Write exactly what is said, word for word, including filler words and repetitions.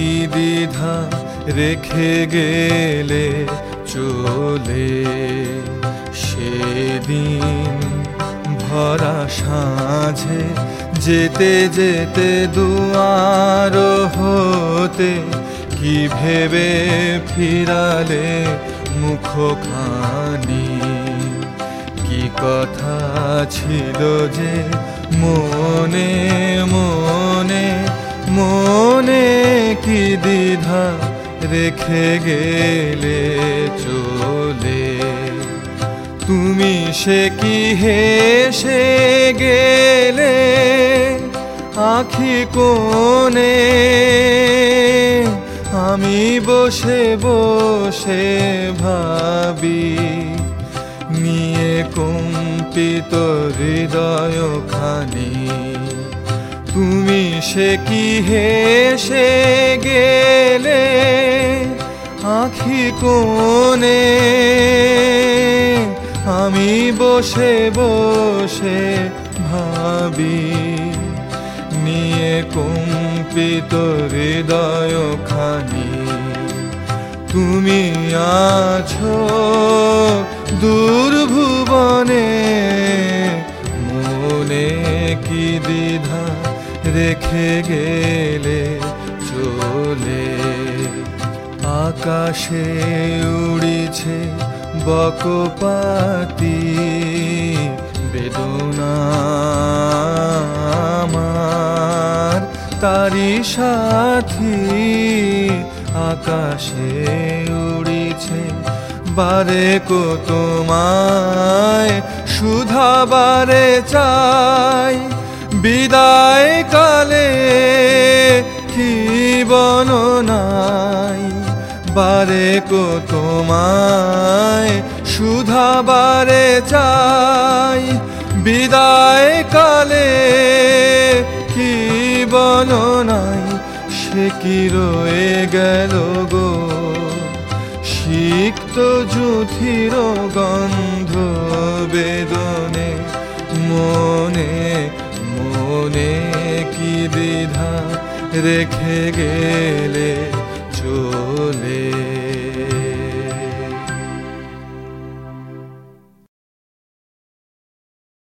কি দ্বিধা রেখে গেলে চলে সেদিন ভরা সাঁঝে যেতে যেতে দুয়ার হতে কি ভেবে ফিরালে মুখখানি কি কথা ছিল যে মনে মনে মনে কি দ্বিধা রেখে গেলে চলে তুমি সে কি হেসে গেলে আঁখি কোণে আমি বসে বসে ভাবি নিয়ে কম্পিত হৃদয় খানি তুমি সে কি হেসে গেলে আঁখি কোণে আমি বসে বসে ভাবি নিয়ে কম্পিত হৃদয় খানি তুমি আছো দূর ভুবনে মনে কি দ্বিধা রেখে গেলে চলে আকাশে উড়িছে বকপাতি বেদনা আমার তারি সাথী আকাশে উড়িছে বারে কো তোমায় সুধা বারে চাই বিদায় কালে কি বর্ণনাই বারে কো তোমায় সুধা বারে চাই বিদায় কালে কি বর্ণনাই সে কি রয়ে গেল গো সিক্ত যুথির গন্ধ বেদনে মনে মনে কি দ্বিধা রেখে গেলে